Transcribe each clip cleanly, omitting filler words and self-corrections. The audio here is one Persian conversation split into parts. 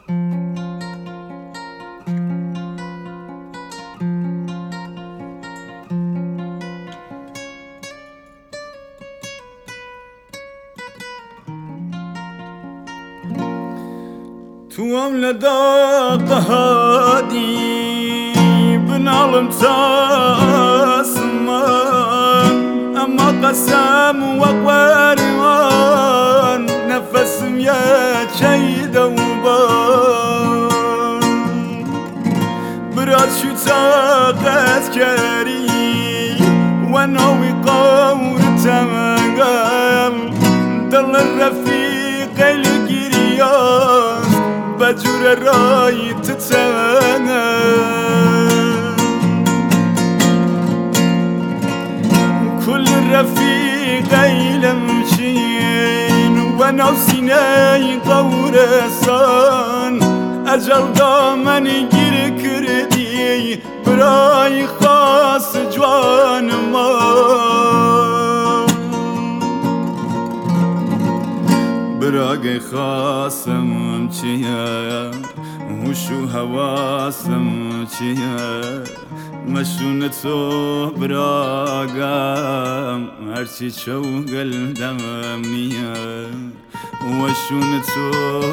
تو هم لداق هادي بنعلم تاسمان اما قسم وقواريوان نفسم يا شيد وبان براد شو تاقت كاري ونوي قور تمام ضل الرفيق القرياس بجور الراي تتسنم كل الرفيق يلمشين ونوسيني قورسان أجل دامن گیر کردی برای خاص جوان ما براغ خاصم چیه هوش و حواسم چیه مشون تو براغم هرچی چوگل دمم نیه وشون تو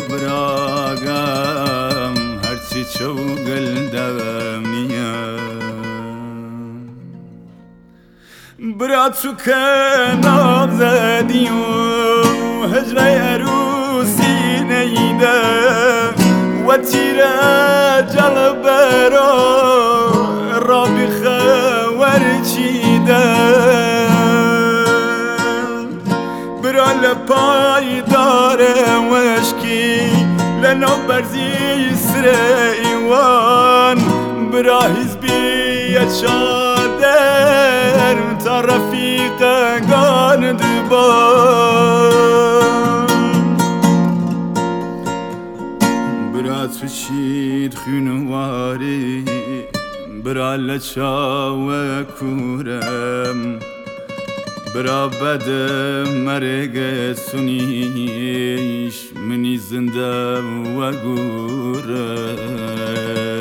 براغم هرچی چوگل دمم نیه برا تو که ناب زدی و هجره عروسی نیده و تیر اجل برا رابی خوار چیده برا لپای داره وشکی لنو برزی سر ایوان برا حزبی چادر تا رفیق گان دبان برا تو چید خونواری برا لچاو کورم برا بد مرگ سنیش منی زنده و گورم